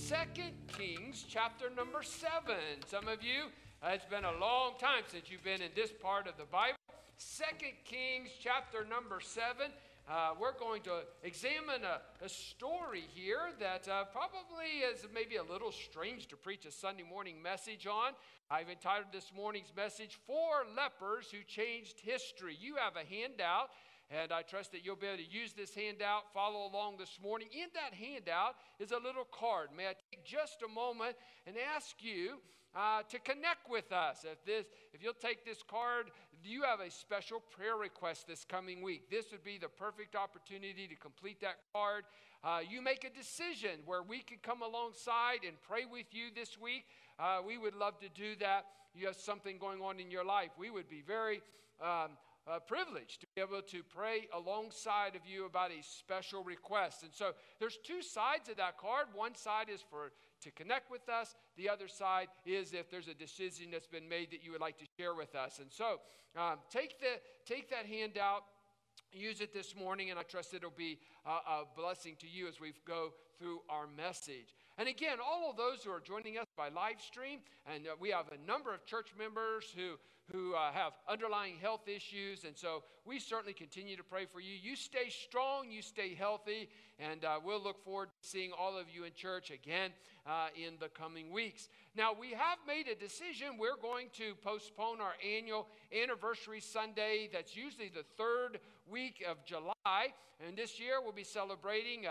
2 Kings chapter number 7. Some of you, it's been a long time since you've been in this part of the Bible. 2 Kings chapter number 7. We're going to examine a story here that probably is maybe a little strange to preach a Sunday morning message on. I've entitled this morning's message, Four Lepers Who Changed History. You have a handout, and I trust that you'll be able to use this handout, follow along this morning. In that handout is a little card. May I take just a moment and ask you to connect with us. If you'll take this card, do you have a special prayer request this coming week? This would be the perfect opportunity to complete that card. You make a decision where we could come alongside and pray with you this week. We would love to do that. You have something going on in your life. We would be very privileged to be able to pray alongside of you about a special request. And so there's two sides of that card. One side is to connect with us. The other side is if there's a decision that's been made that you would like to share with us. And so take that handout, use it this morning, and I trust it'll be a blessing to you as we go through our message. And again, all of those who are joining us by live stream, and we have a number of church members who have underlying health issues, and so we certainly continue to pray for you. You stay strong, you stay healthy, and we'll look forward to seeing all of you in church again in the coming weeks. Now, we have made a decision. We're going to postpone our annual anniversary Sunday. That's usually the third week of July, and this year we'll be celebrating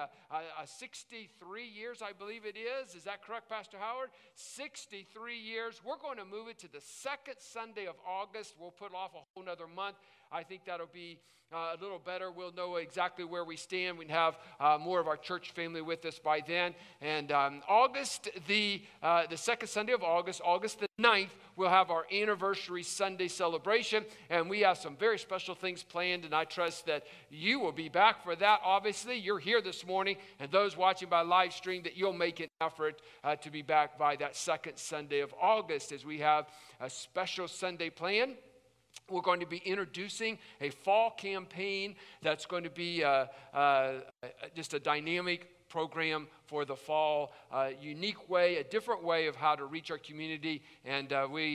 63 years, I believe it is. Is that correct, Pastor Howard? 63 years. We're going to move it to the second Sunday of August. We'll put off a whole nother month. I think that'll be a little better. We'll know exactly where we stand. We can have more of our church family with us by then. And August, the second Sunday of August, August the 9th, we'll have our anniversary Sunday celebration. And we have some very special things planned, and I trust that you will be back for that. Obviously, you're here this morning, and those watching by live stream, that you'll make an effort to be back by that second Sunday of August as we have a special Sunday plan. We're going to be introducing a fall campaign that's going to be just a dynamic program for the fall, unique way, a different way of how to reach our community. And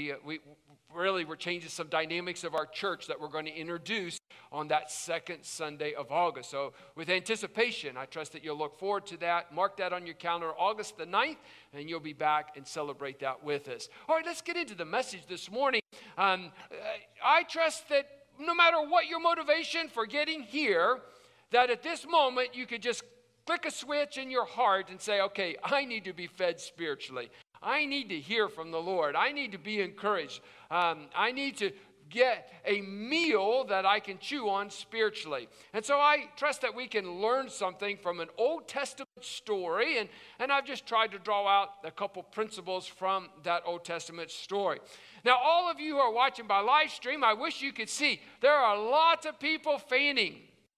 we're changing some dynamics of our church that we're going to introduce on that second Sunday of August. So with anticipation, I trust that you'll look forward to that. Mark that on your calendar, August the 9th, and you'll be back and celebrate that with us. All right, let's get into the message this morning. I trust that no matter what your motivation for getting here, that at this moment you could just click a switch in your heart and say, okay, I need to be fed spiritually. I need to hear from the Lord. I need to be encouraged. I need to get a meal that I can chew on spiritually. And so I trust that we can learn something from an Old Testament story, and I've just tried to draw out a couple principles from that Old Testament story. Now, all of you who are watching by live stream, I wish you could see there are lots of people fanning.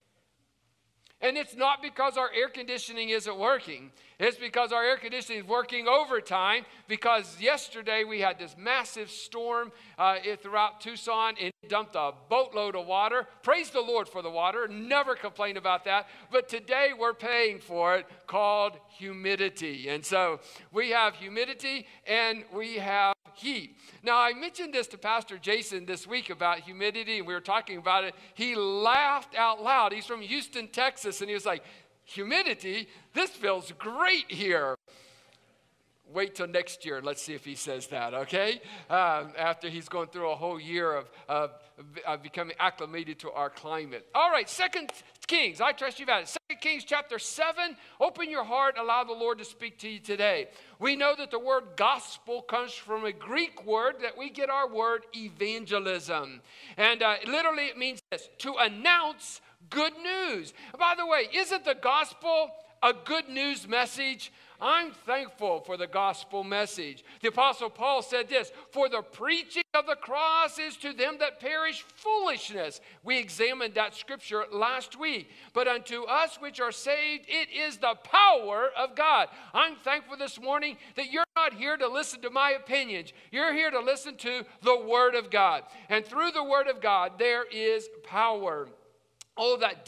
And it's not because our air conditioning isn't working. It's because our air conditioning is working overtime, because yesterday we had this massive storm throughout Tucson, and it dumped a boatload of water. Praise the Lord for the water. Never complain about that. But today we're paying for it, called humidity. And so we have humidity and we have heat. Now, I mentioned this to Pastor Jason this week about humidity, and we were talking about it. He laughed out loud. He's from Houston, Texas, and he was like, humidity? This feels great here. Wait till next year and let's see if he says that, okay? After he's going through a whole year of becoming acclimated to our climate. All right, 2 Kings. I trust you've had it. 2 Kings chapter 7. Open your heart. Allow the Lord to speak to you today. We know that the word gospel comes from a Greek word that we get our word evangelism. And literally it means this, to announce good news. By the way, isn't the gospel a good news message? I'm thankful for the gospel message. The Apostle Paul said this, for the preaching of the cross is to them that perish foolishness. We examined that scripture last week. But unto us which are saved, it is the power of God. I'm thankful this morning that you're not here to listen to my opinions. You're here to listen to the Word of God. And through the Word of God, there is power. Oh, that death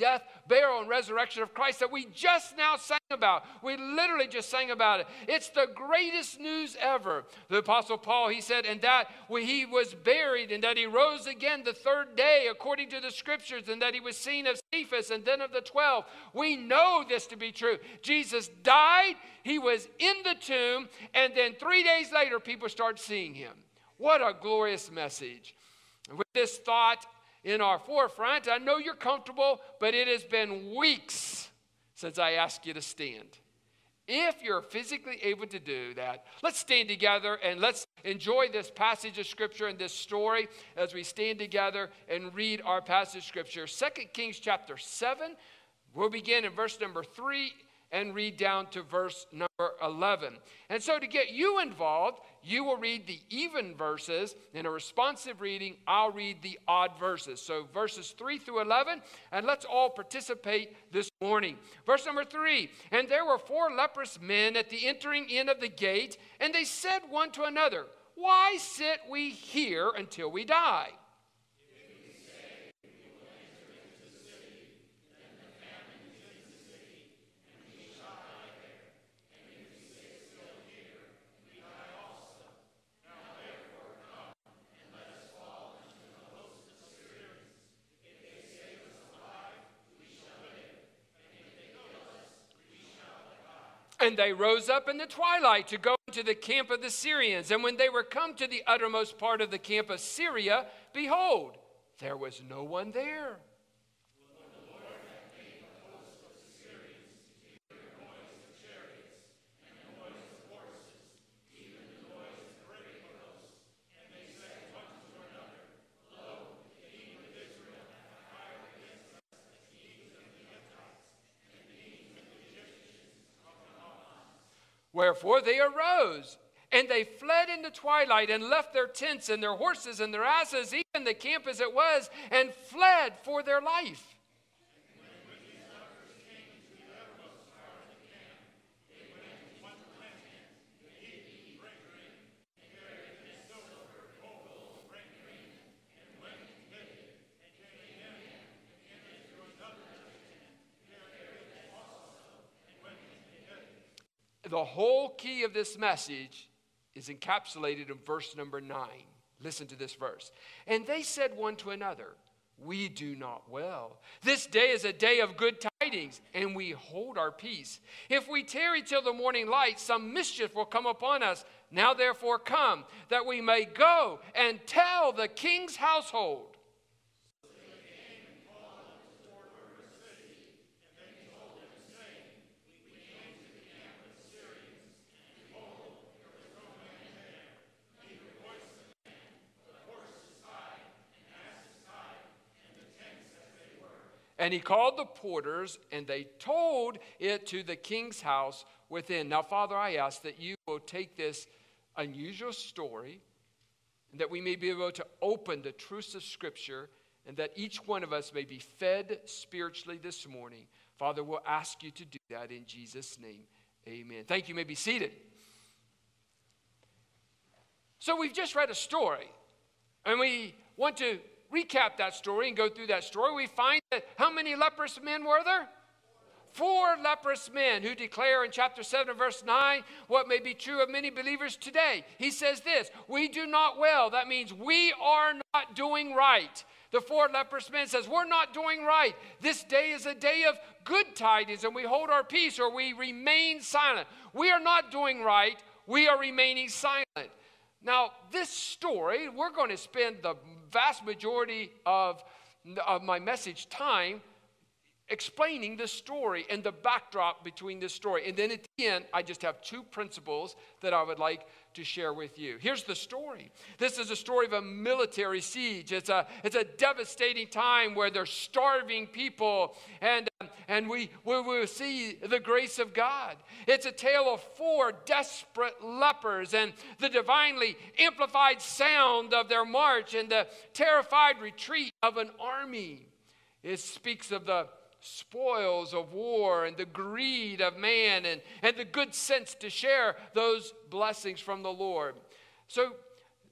burial, and resurrection of Christ that we just now sang about. We literally just sang about it. It's the greatest news ever. The Apostle Paul, he said, and that he was buried and that he rose again the third day according to the scriptures, and that he was seen of Cephas and then of the 12. We know this to be true. Jesus died, he was in the tomb, and then 3 days later people start seeing him. What a glorious message. With this thought in our forefront, I know you're comfortable, but it has been weeks since I asked you to stand. If you're physically able to do that, let's stand together and let's enjoy this passage of Scripture and this story as we stand together and read our passage of Scripture. 2 Kings chapter 7, we'll begin in verse number 3 and read down to verse number 11. And so to get you involved, you will read the even verses. In a responsive reading, I'll read the odd verses. So verses 3 through 11, and let's all participate this morning. Verse number 3, and there were 4 leprous men at the entering in of the gate, and they said one to another, why sit we here until we die? And they rose up in the twilight to go into the camp of the Syrians. And when they were come to the uttermost part of the camp of Syria, behold, there was no one there. Wherefore they arose, and they fled in the twilight, and left their tents and their horses and their asses, even the camp as it was, and fled for their life. The whole key of this message is encapsulated in verse number 9. Listen to this verse. And they said one to another, we do not well. This day is a day of good tidings, and we hold our peace. If we tarry till the morning light, some mischief will come upon us. Now therefore come, that we may go and tell the king's household. And he called the porters, and they told it to the king's house within. Now, Father, I ask that you will take this unusual story, and that we may be able to open the truths of Scripture, and that each one of us may be fed spiritually this morning. Father, we'll ask you to do that in Jesus' name. Amen. Thank you. You may be seated. So we've just read a story, and we want to recap that story and go through that story. We find that how many leprous men were there? 4 leprous men who declare in chapter 7 verse 9 what may be true of many believers today. He says this, we do not well. That means we are not doing right. The 4 leprous men says, we're not doing right. This day is a day of good tidings, and we hold our peace, or we remain silent. We are not doing right. We are remaining silent. Now, this story, we're going to spend the vast majority of my message time explaining the story and the backdrop between this story. And then at the end, I just have 2 principles that I would like to share with you. Here's the story. This is a story of a military siege. It's a devastating time where they're starving people, and we will see the grace of God. It's a tale of 4 desperate lepers and the divinely amplified sound of their march and the terrified retreat of an army. It speaks of the spoils of war and the greed of man and the good sense to share those blessings from the Lord. So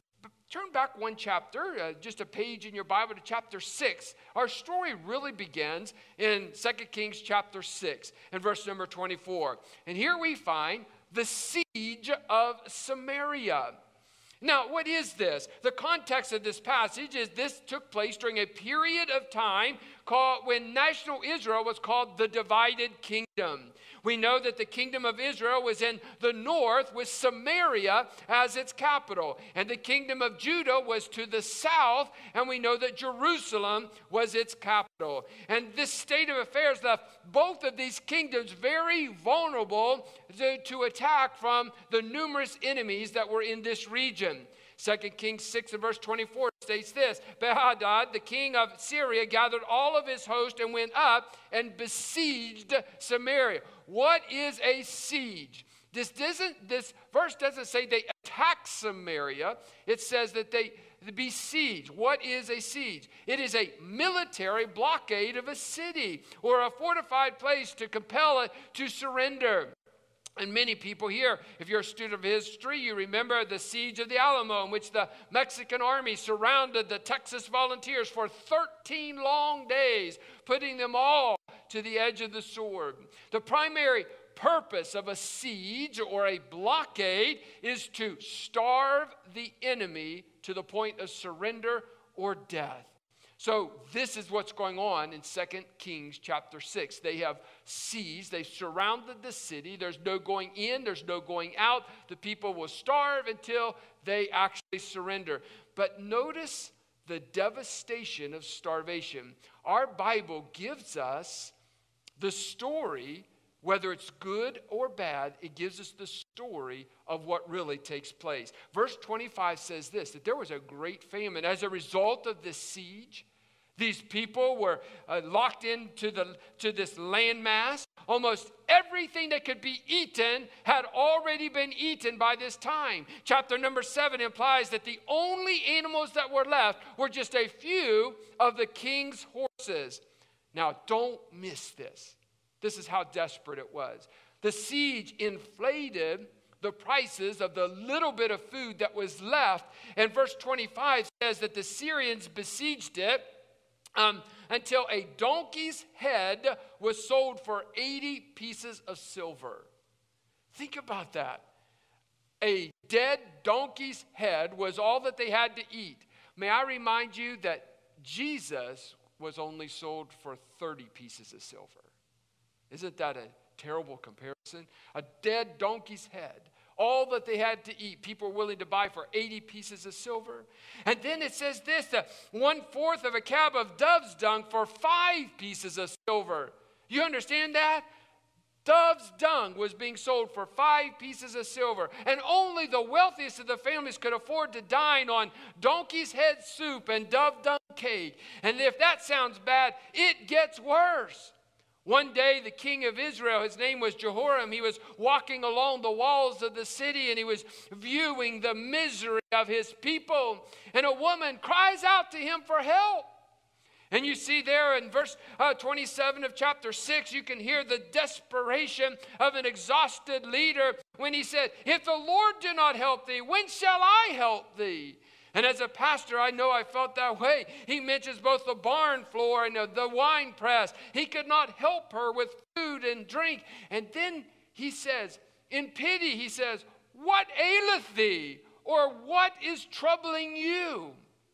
Turn back one chapter, just a page in your Bible, to chapter 6. Our story really begins in 2 Kings chapter 6 and verse number 24. And here we find the siege of Samaria. Now, what is this? The context of this passage is this took place during a period of time called when national Israel was called the divided kingdom. We know that the kingdom of Israel was in the north with Samaria as its capital. And the kingdom of Judah was to the south, and we know that Jerusalem was its capital. And this state of affairs left both of these kingdoms very vulnerable to attack from the numerous enemies that were in this region. 2 Kings 6 and verse 24 states this: Benhadad, the king of Syria, gathered all of his host and went up and besieged Samaria. What is a siege? This verse doesn't say they attacked Samaria. It says that they besiege. What is a siege? It is a military blockade of a city or a fortified place to compel it to surrender. And many people here, if you're a student of history, you remember the siege of the Alamo, in which the Mexican army surrounded the Texas volunteers for 13 long days, putting them all to the edge of the sword. The primary purpose of a siege or a blockade is to starve the enemy to the point of surrender or death. So this is what's going on in 2 Kings chapter 6. They have sieged, they've surrounded the city. There's no going in, there's no going out. The people will starve until they actually surrender. But notice the devastation of starvation. Our Bible gives us the story, whether it's good or bad, it gives us the story of what really takes place. Verse 25 says this, that there was a great famine. As a result of this siege, these people were locked into this landmass. Almost everything that could be eaten had already been eaten by this time. Chapter number 7 implies that the only animals that were left were just a few of the king's horses. Now, don't miss this. This is how desperate it was. The siege inflated the prices of the little bit of food that was left. And verse 25 says that the Syrians besieged it until a donkey's head was sold for 80 pieces of silver. Think about that. A dead donkey's head was all that they had to eat. May I remind you that Jesus was only sold for 30 pieces of silver. Isn't that a terrible comparison? A dead donkey's head. All that they had to eat, people were willing to buy for 80 pieces of silver. And then it says this, 1/4 of a cab of dove's dung for 5 pieces of silver. You understand that? Dove's dung was being sold for 5 pieces of silver. And only the wealthiest of the families could afford to dine on donkey's head soup and dove dung cake. And if that sounds bad, it gets worse. One day, the king of Israel, his name was Jehoram, he was walking along the walls of the city and he was viewing the misery of his people. And a woman cries out to him for help. And you see there in verse 27 of chapter 6, you can hear the desperation of an exhausted leader when he said, "If the Lord do not help thee, when shall I help thee?" And as a pastor, I know I felt that way. He mentions both the barn floor and the wine press. He could not help her with food and drink. And then he says, in pity, he says, "What aileth thee?" Or "What is troubling you?"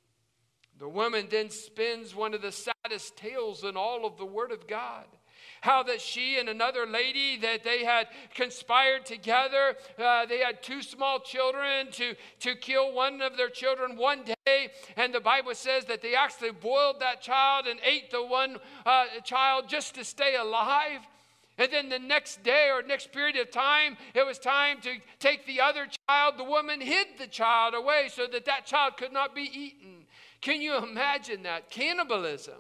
The woman then spins one of the saddest tales in all of the Word of God. How that she and another lady, that they had conspired together. They had 2 small children to kill one of their children one day. And the Bible says that they actually boiled that child and ate the one child just to stay alive. And then the next day or next period of time, it was time to take the other child. The woman hid the child away so that that child could not be eaten. Can you imagine that? Cannibalism.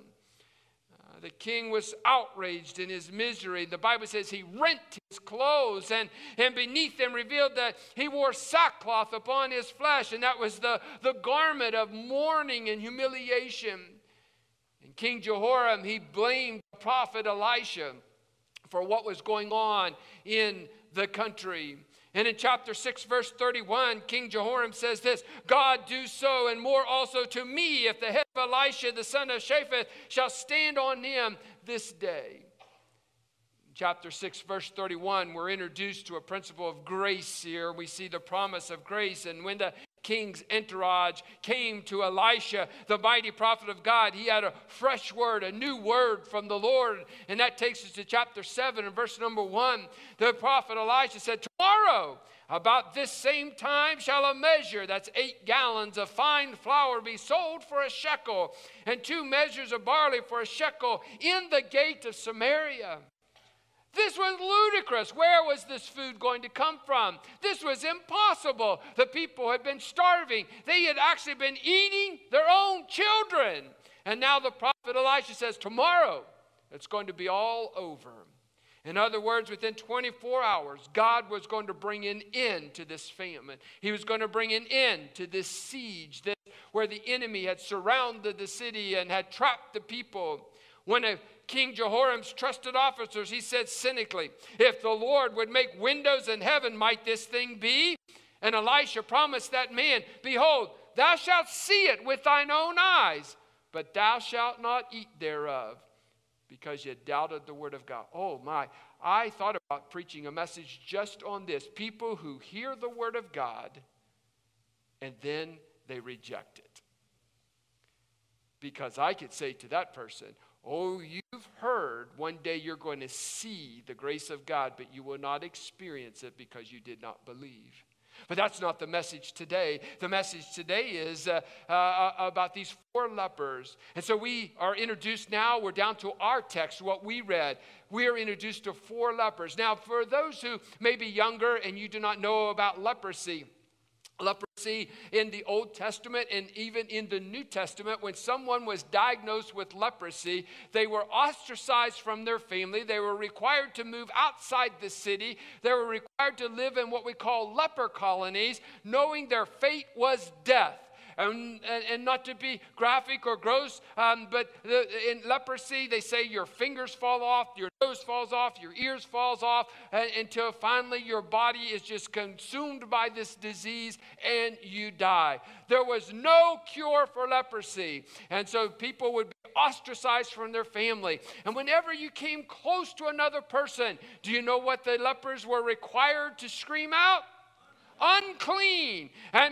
The king was outraged in his misery. The Bible says he rent his clothes and beneath them revealed that he wore sackcloth upon his flesh. And that was the garment of mourning and humiliation. And King Jehoram, he blamed the prophet Elisha for what was going on in the country. And in chapter 6, verse 31, King Jehoram says this, God do so and more also to me if the head of Elisha, the son of Shaphat, shall stand on him this day. Chapter 6, verse 31, we're introduced to a principle of grace here. We see the promise of grace. And when the king's entourage came to Elisha, the mighty prophet of God, he had a fresh word, a new word from the Lord. And that takes us to chapter 7 and verse number 1. The prophet Elisha said, tomorrow, about this same time, shall a measure, that's 8 gallons of fine flour, be sold for a shekel, and 2 measures of barley for a shekel in the gate of Samaria. This was ludicrous. Where was this food going to come from? This was impossible. The people had been starving. They had actually been eating their own children. And now the prophet Elisha says, tomorrow it's going to be all over. In other words, within 24 hours, God was going to bring an end to this famine. He was going to bring an end to this siege where the enemy had surrounded the city and had trapped the people. When King Jehoram's trusted officers, he said cynically, if the Lord would make windows in heaven, might this thing be? And Elisha promised that man, behold, thou shalt see it with thine own eyes, but thou shalt not eat thereof, because you doubted the word of God. Oh my, I thought about preaching a message just on this. People who hear the word of God and then they reject it. Because I could say to that person, oh, you've heard one day you're going to see the grace of God, but you will not experience it because you did not believe. But that's not the message today. The message today is about these 4 lepers. And so we are introduced now, we're down to our text, what we read. We are introduced to 4 lepers. Now, for those who may be younger and you do not know about leprosy in the Old Testament and even in the New Testament, when someone was diagnosed with leprosy, they were ostracized from their family. They were required to move outside the city. They were required to live in what we call leper colonies, knowing their fate was death. And not to be graphic or gross, but in leprosy, they say your fingers fall off, your nose falls off, your ears falls off, until finally your body is just consumed by this disease and you die. There was no cure for leprosy. And so people would be ostracized from their family. And whenever you came close to another person, do you know what the lepers were required to scream out? Unclean. And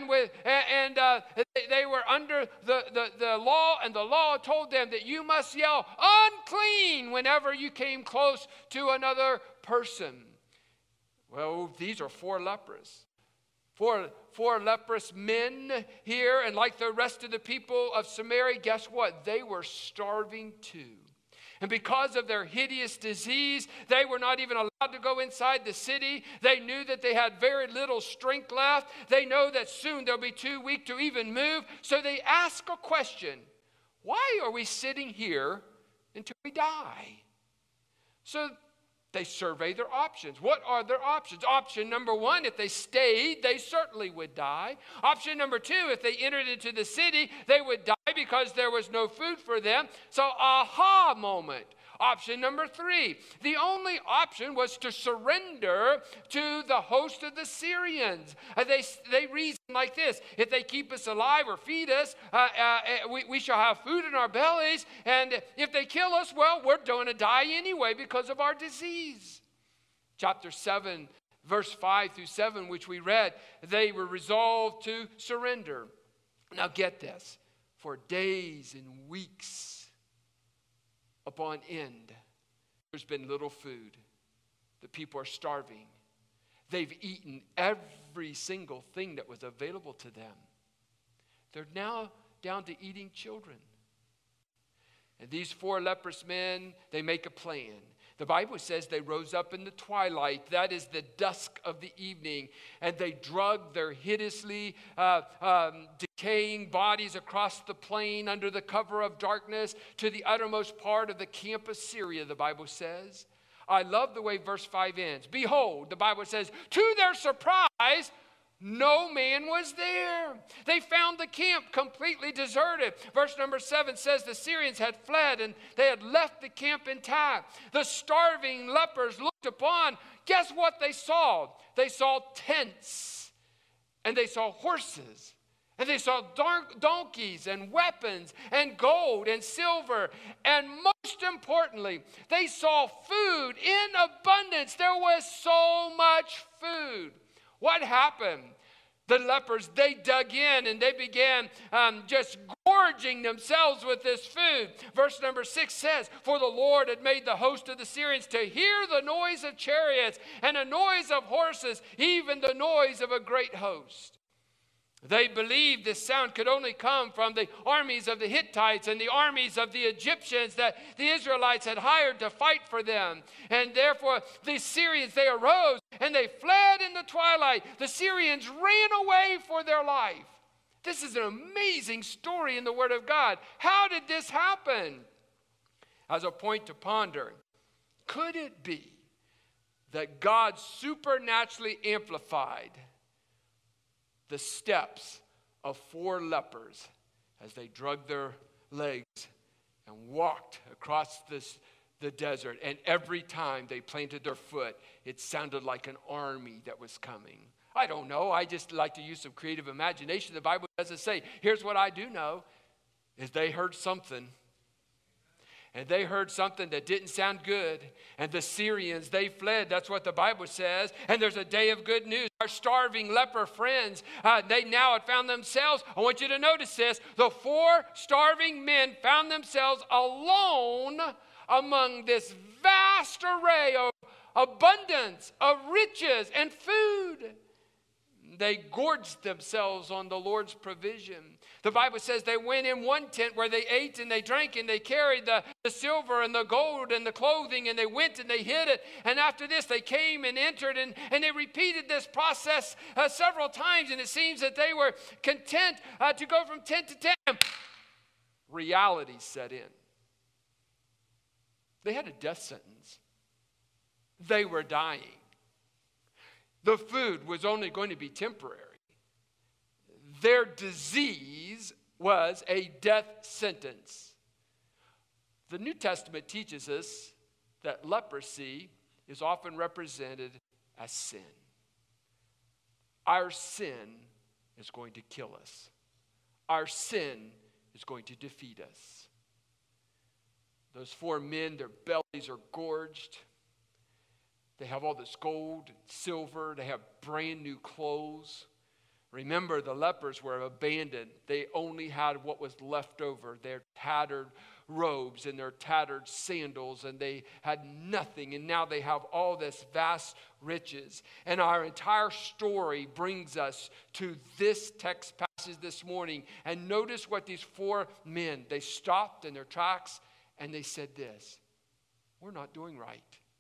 they were under the law, and the law told them that you must yell unclean whenever you came close to another person. Well, these are 4 lepers. Four leprous men here, and like the rest of the people of Samaria, guess what? They were starving too. And because of their hideous disease, they were not even allowed to go inside the city. They knew that they had very little strength left. They know that soon they'll be too weak to even move. So they ask a question. Why are we sitting here until we die? So they survey their options. What are their options? Option number 1, if they stayed, they certainly would die. Option number 2, if they entered into the city, they would die because there was no food for them. So, aha moment. Option number 3, the only option was to surrender to the host of the Syrians. They reason like this: if they keep us alive or feed us, we shall have food in our bellies. And if they kill us, well, we're going to die anyway because of our disease. Chapter 7, verse 5 through 7, which we read, they were resolved to surrender. Now get this: for days and weeks upon end, there's been little food. The people are starving. They've eaten every single thing that was available to them. They're now down to eating children. And these 4 leprous men, they make a plan. The Bible says they rose up in the twilight, that is the dusk of the evening, and they dragged their hideously decaying bodies across the plain under the cover of darkness to the uttermost part of the camp of Syria, the Bible says. I love the way verse 5 ends. Behold, the Bible says, to their surprise, no man was there. They found the camp completely deserted. Verse number 7 says the Syrians had fled and they had left the camp intact. The starving lepers looked upon, guess what they saw? They saw tents, and they saw horses, and they saw donkeys and weapons and gold and silver. And most importantly, they saw food in abundance. There was so much food. What happened? The lepers, they dug in and they began just gorging themselves with this food. Verse number 6 says, for the Lord had made the host of the Syrians to hear the noise of chariots and the noise of horses, even the noise of a great host. They believed this sound could only come from the armies of the Hittites and the armies of the Egyptians that the Israelites had hired to fight for them. And therefore, the Syrians, they arose and they fled in the twilight. The Syrians ran away for their life. This is an amazing story in the Word of God. How did this happen? As a point to ponder, could it be that God supernaturally amplified the steps of 4 lepers as they dragged their legs and walked across the desert? And every time they planted their foot, it sounded like an army that was coming. I don't know. I just like to use some creative imagination. The Bible doesn't say. Here's what I do know, is they heard something. And they heard something that didn't sound good. And the Syrians, they fled. That's what the Bible says. And there's a day of good news. Our starving leper friends, they now had found themselves. I want you to notice this. The 4 starving men found themselves alone among this vast array of abundance, of riches and food. They gorged themselves on the Lord's provision. The Bible says they went in one tent where they ate and they drank and they carried the silver and the gold and the clothing, and they went and they hid it. And after this, they came and entered and they repeated this process several times. And it seems that they were content to go from tent to tent. Reality set in. They had a death sentence. They were dying. The food was only going to be temporary. Their disease was a death sentence. The New Testament teaches us that leprosy is often represented as sin. Our sin is going to kill us. Our sin is going to defeat us. Those 4 men, their bellies are gorged. They have all this gold and silver. They have brand new clothes. Remember, the lepers were abandoned. They only had what was left over, their tattered robes and their tattered sandals, and they had nothing. And now they have all this vast riches. And our entire story brings us to this text passage this morning. And notice what these 4 men, they stopped in their tracks and they said this: we're not doing right.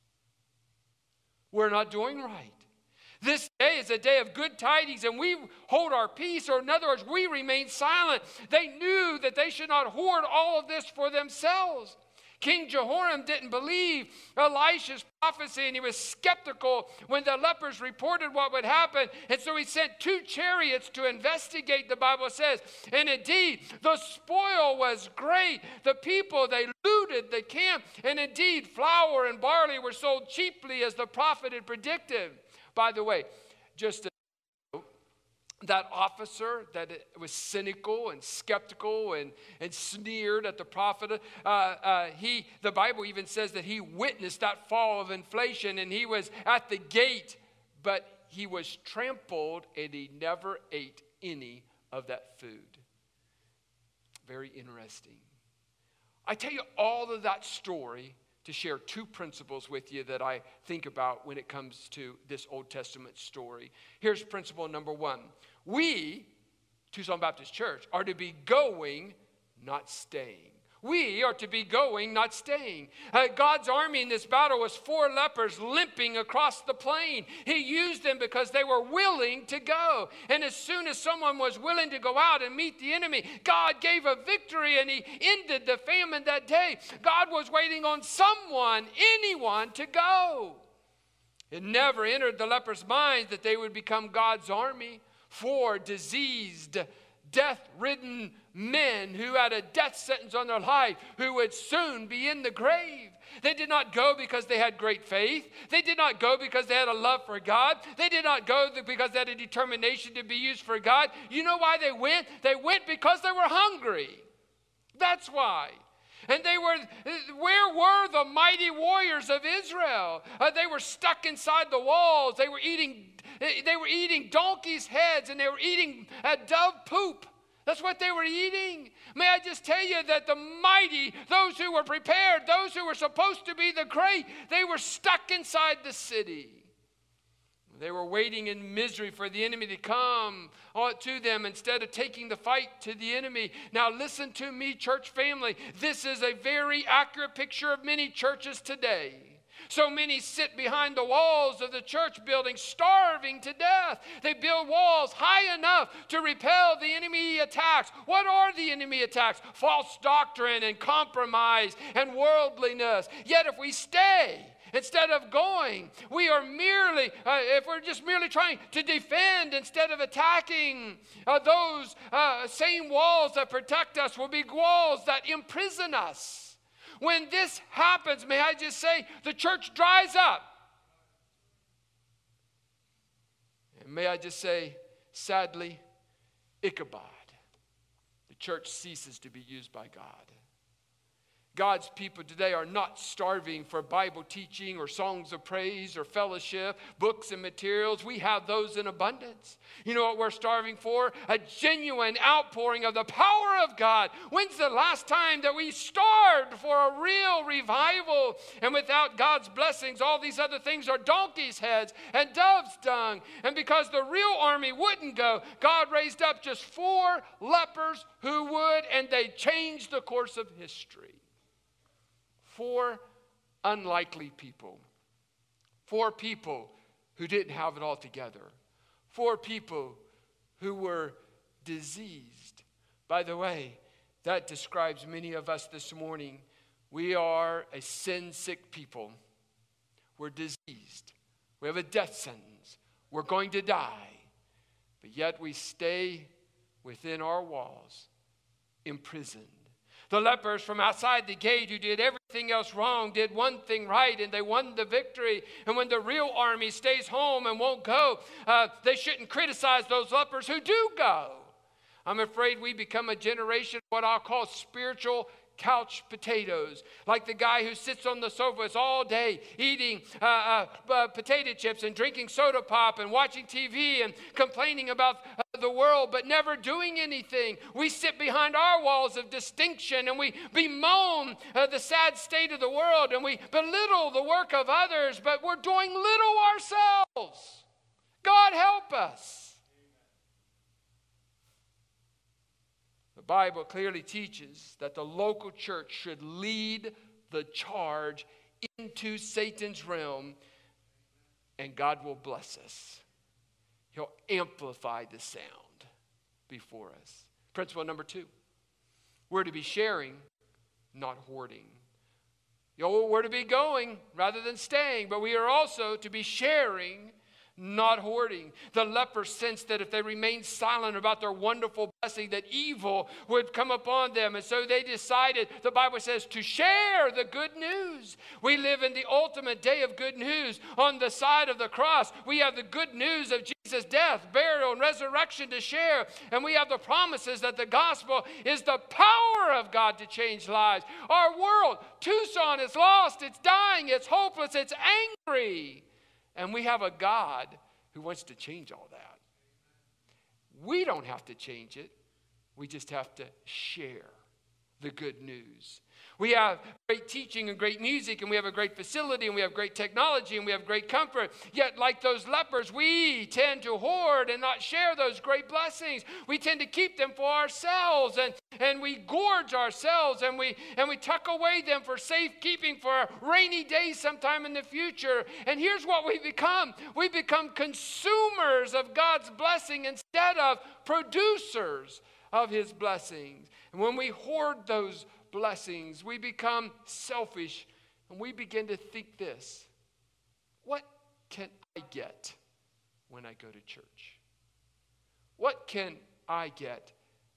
We're not doing right. This day is a day of good tidings, and we hold our peace, or in other words, we remain silent. They knew that they should not hoard all of this for themselves. King Jehoram didn't believe Elisha's prophecy, and he was skeptical when the lepers reported what would happen. And so he sent 2 chariots to investigate, the Bible says. And indeed, the spoil was great. The people, they looted the camp. And indeed, flour and barley were sold cheaply as the prophet had predicted. By the way, just that officer that was cynical and skeptical and sneered at the prophet, the Bible even says that he witnessed that fall of inflation, and he was at the gate, but he was trampled and he never ate any of that food. Very interesting. I tell you all of that story to share 2 principles with you that I think about when it comes to this Old Testament story. Here's principle number 1. We, Tucson Baptist Church, are to be going, not staying. We are to be going, not staying. God's army in this battle was 4 lepers limping across the plain. He used them because they were willing to go. And as soon as someone was willing to go out and meet the enemy, God gave a victory and he ended the famine that day. God was waiting on someone, anyone, to go. It never entered the lepers' minds that they would become God's army. 4 diseased, death-ridden men who had a death sentence on their life who would soon be in the grave. They did not go because they had great faith. They did not go because they had a love for God. They did not go because they had a determination to be used for God. You know why they went? They went because they were hungry. That's why. And where were the mighty warriors of Israel? They were stuck inside the walls. They were eating donkeys' heads, and they were eating dove poop. That's what they were eating. May I just tell you that the mighty, those who were prepared, those who were supposed to be the great, they were stuck inside the city. They were waiting in misery for the enemy to come to them instead of taking the fight to the enemy. Now listen to me, church family. This is a very accurate picture of many churches today. So many sit behind the walls of the church building, starving to death. They build walls high enough to repel the enemy attacks. What are the enemy attacks? False doctrine and compromise and worldliness. Yet if we stay, instead of going, we are merely, if we're just merely trying to defend instead of attacking, those same walls that protect us will be walls that imprison us. When this happens, may I just say, the church dries up. And may I just say, sadly, Ichabod. The church ceases to be used by God. God's people today are not starving for Bible teaching or songs of praise or fellowship, books and materials. We have those in abundance. You know what we're starving for? A genuine outpouring of the power of God. When's the last time that we starved for a real revival? And without God's blessings, all these other things are donkey's heads and dove's dung. And because the real army wouldn't go, God raised up just 4 lepers who would, and they changed the course of history. 4 unlikely people. 4 people who didn't have it all together. 4 people who were diseased. By the way, that describes many of us this morning. We are a sin-sick people. We're diseased. We have a death sentence. We're going to die. But yet we stay within our walls, imprisoned. The lepers from outside the gate who did everything else wrong did one thing right, and they won the victory. And when the real army stays home and won't go, they shouldn't criticize those lepers who do go. I'm afraid we become a generation of what I'll call spiritual couch potatoes, like the guy who sits on the sofas all day eating potato chips and drinking soda pop and watching TV and complaining about the world, but never doing anything. We sit behind our walls of distinction, and we bemoan the sad state of the world, and we belittle the work of others, but we're doing little ourselves. God help us. The Bible clearly teaches that the local church should lead the charge into Satan's realm, and God will bless us. He'll amplify the sound before us. Principle number 2. We're to be sharing, not hoarding. We're to be going rather than staying, but we are also to be sharing, not hoarding. The lepers sensed that if they remained silent about their wonderful blessing, that evil would come upon them. And so they decided, the Bible says, to share the good news. We live in the ultimate day of good news. On the side of the cross, we have the good news of Jesus' death, burial, and resurrection to share. And we have the promises that the gospel is the power of God to change lives. Our world, Tucson, is lost, it's dying, it's hopeless, it's angry. And we have a God who wants to change all that. We don't have to change it. We just have to share the good news. We have great teaching and great music, and we have a great facility, and we have great technology, and we have great comfort. Yet, like those lepers, we tend to hoard and not share those great blessings. We tend to keep them for ourselves, and we gorge ourselves, and we tuck away them for safekeeping for a rainy day sometime in the future. And here's what we become. We become consumers of God's blessing instead of producers of his blessings. And when we hoard those blessings, we become selfish, and we begin to think this: what can I get when I go to church? What can I get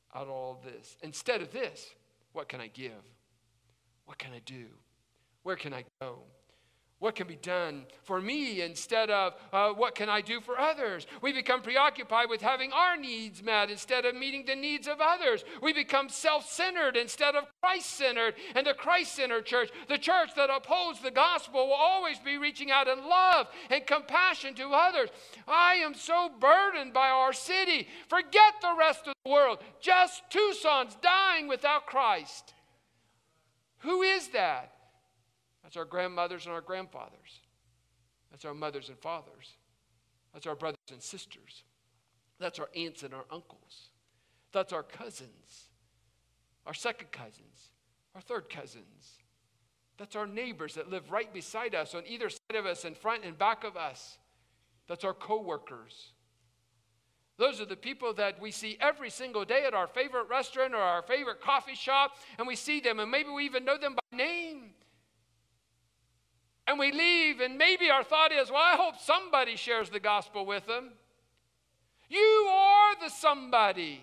out of all this. Instead of this, what can I give? What can I do? Where can I go? What can be done for me instead of what can I do for others? We become preoccupied with having our needs met instead of meeting the needs of others. We become self-centered instead of Christ-centered. And the Christ-centered church, the church that upholds the gospel, will always be reaching out in love and compassion to others. I am so burdened by our city. Forget the rest of the world. Just Tucson's dying without Christ. Who is that? That's our grandmothers and our grandfathers. That's our mothers and fathers. That's our brothers and sisters. That's our aunts and our uncles. That's our cousins, our second cousins, our third cousins. That's our neighbors that live right beside us, on either side of us, in front and back of us. That's our co-workers. Those are the people that we see every single day at our favorite restaurant or our favorite coffee shop, and we see them, and maybe we even know them by name. And we leave, and maybe our thought is, well, I hope somebody shares the gospel with them. You are the somebody.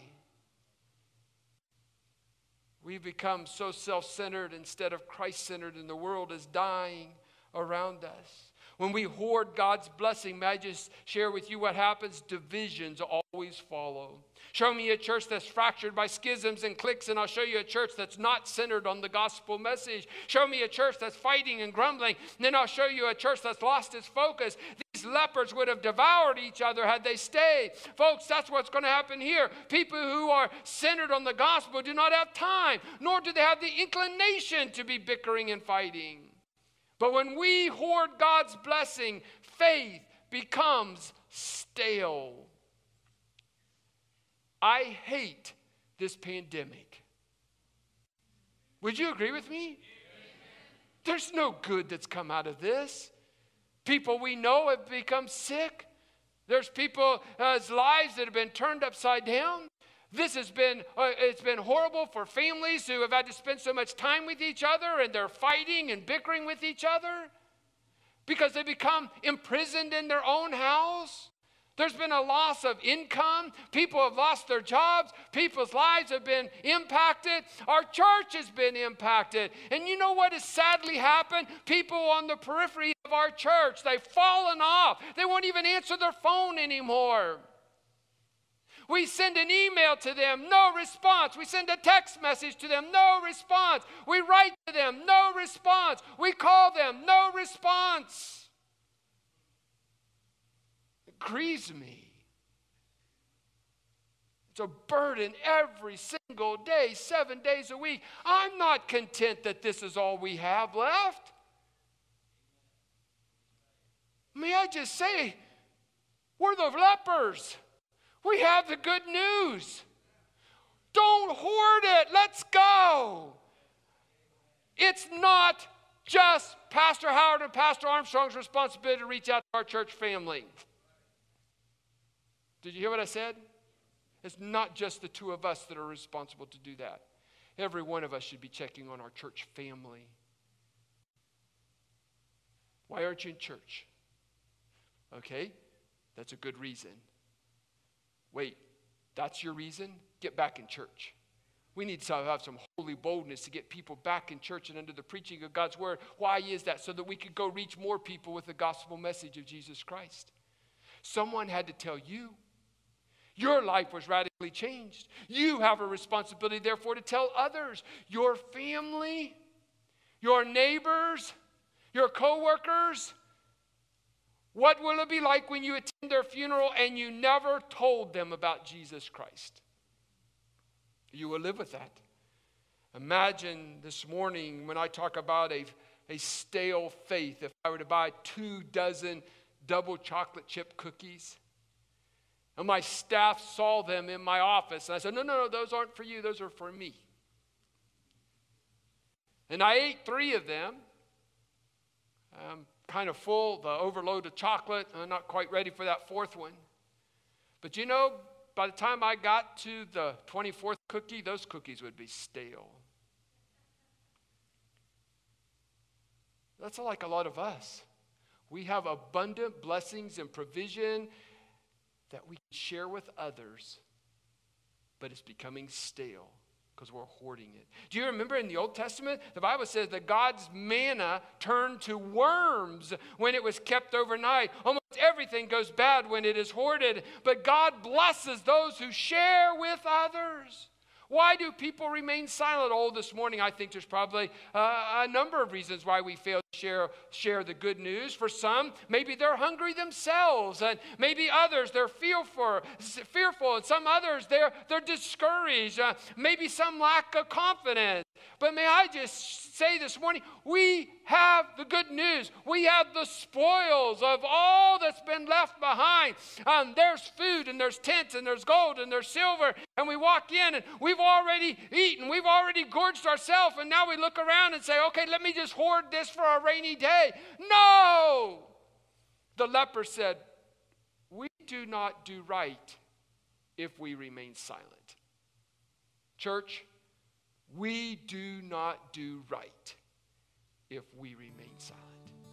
We've become so self-centered instead of Christ-centered, and the world is dying around us. When we hoard God's blessing, may I just share with you what happens? Divisions always follow. Show me a church that's fractured by schisms and cliques, and I'll show you a church that's not centered on the gospel message. Show me a church that's fighting and grumbling, and then I'll show you a church that's lost its focus. These lepers would have devoured each other had they stayed. Folks, that's what's going to happen here. People who are centered on the gospel do not have time, nor do they have the inclination to be bickering and fighting. But when we hoard God's blessing, faith becomes stale. I hate this pandemic. Would you agree with me? There's no good that's come out of this. People we know have become sick. There's people's lives that have been turned upside down. This has been, it's been horrible for families who have had to spend so much time with each other, and they're fighting and bickering with each other because they become imprisoned in their own house. There's been a loss of income. People have lost their jobs. People's lives have been impacted. Our church has been impacted. And you know what has sadly happened? People on the periphery of our church, they've fallen off. They won't even answer their phone anymore. We send an email to them, no response. We send a text message to them, no response. We write to them, no response. We call them, no response. It grieves me. It's a burden every single day, 7 days a week. I'm not content that this is all we have left. May I just say, we're the lepers. We have the good news. Don't hoard it. Let's go. It's not just Pastor Howard and Pastor Armstrong's responsibility to reach out to our church family. Did you hear what I said? It's not just the two of us that are responsible to do that. Every one of us should be checking on our church family. Why aren't you in church? Okay, that's a good reason. Wait, that's your reason? Get back in church. We need to have some holy boldness to get people back in church and under the preaching of God's word. Why is that? So that we could go reach more people with the gospel message of Jesus Christ. Someone had to tell you. Your life was radically changed. You have a responsibility, therefore, to tell others. Your family, your neighbors, your co-workers. What will it be like when you attend their funeral and you never told them about Jesus Christ? You will live with that. Imagine this morning when I talk about a stale faith, if I were to buy 24 double chocolate chip cookies, and my staff saw them in my office, and I said, no, those aren't for you, those are for me. And I ate 3 of them. Kind of full, the overload of chocolate. I'm not quite ready for that 4th one. But you know, by the time I got to the 24th cookie, those cookies would be stale. That's like a lot of us. We have abundant blessings and provision that we can share with others. but it's becoming stale because we're hoarding it. Do you remember in the Old Testament, the Bible says that God's manna turned to worms when it was kept overnight. Almost everything goes bad when it is hoarded, but God blesses those who share with others. Why do people remain silent? Oh, this morning I think there's probably a number of reasons why we fail to share the good news. For some, maybe they're hungry themselves, and maybe others, they're fearful, and some others, they're discouraged. Maybe some lack of confidence. But may I just say this morning, we have the good news. We have the spoils of all that's been left behind. There's food, and there's tents, and there's gold, and there's silver. And we walk in, and we've already eaten. We've already gorged ourselves. And now we look around and say, okay, let me just hoard this for a rainy day. No! The leper said, we do not do right if we remain silent. Church, we do not do right if we remain silent.